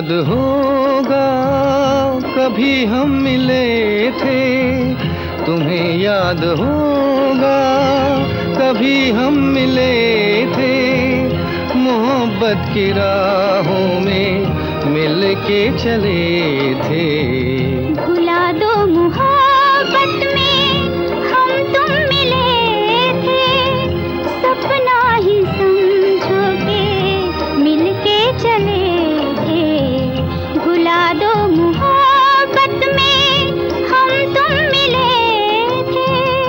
याद होगा कभी हम मिले थे, तुम्हें याद होगा कभी हम मिले थे, मोहब्बत की राहों में मिल के चले थे। भुला दो मोहब्बत में हम तुम मिले थे, सपना ही समझो के मिल के चले थे। भुला दो मोहब्बत में हम तुम मिले थे।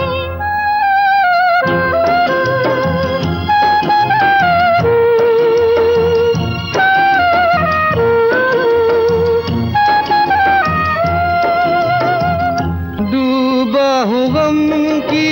डूबा हूँ गम की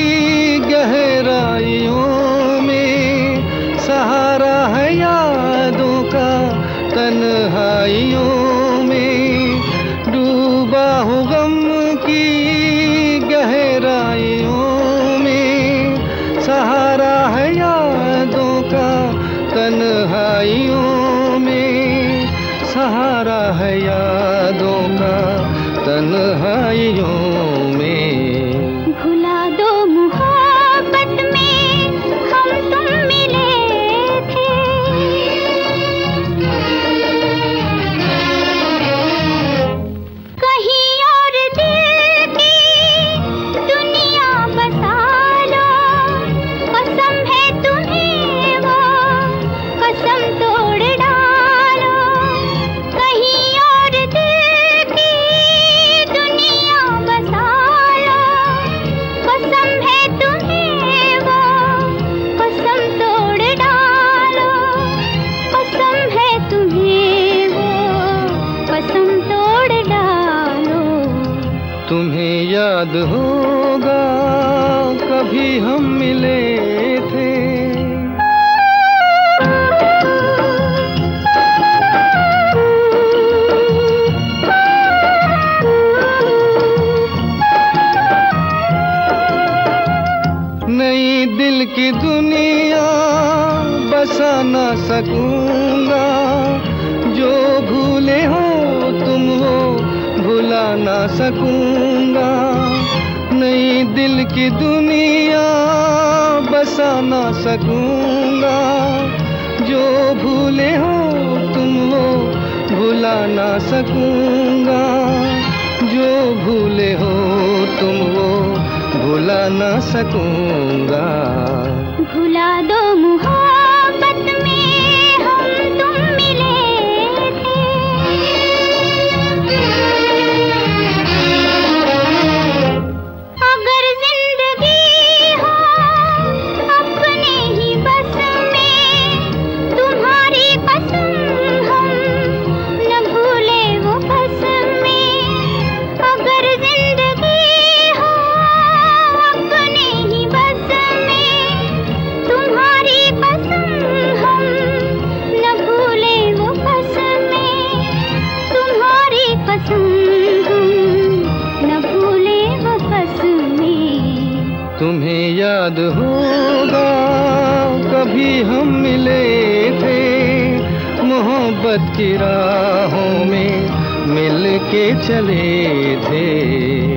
गहराइयों में, सहारा है यादों का तन्हाइयों में। डूबा हूँ गम की गहराइयों में, सहारा है यादों का तन्हाइयों में, सहारा है यादों का तन्हाइयों में। भुला दो मोहब्बत में हम तुम मिले थे। कहीं और दिल की दुनिया बसा लो, कसम है तुम्हें वो कसम तोड़ डालो। कहीं और दिल की दुनिया बसा लो, कसम है तुम्हें वो कसम तोड़ डालो। कसम है तुम्हें वो कसम तोड़ डालो। तुम्हें याद होगा कभी हम मिले थे। नई दिल की दुनिया बसा ना सकूंगा, जो भूले हो तुम वो भुला ना सकूंगा। नई दिल की दुनिया बसा ना सकूंगा, जो भूले हो तुम वो भुला ना सकूंगा। जो भूले हो तुम वो भुला ना सकूंगा। भुला दो मोहब्बत में हम तुम मिले थे। अगर जिंदगी हो अपने ही बस में, तुम्हारी कसम हम न भूले वो कसमें। अगर जिंदगी हो अपने ही बस में, तुम्हारी कसम हम न भूले वो कसमें। तुम्हारी कसम हम न भूले वो कसमें। तुम्हें याद होगा कभी हम मिले थे, मोहब्बत की राहों में मिल के चले थे।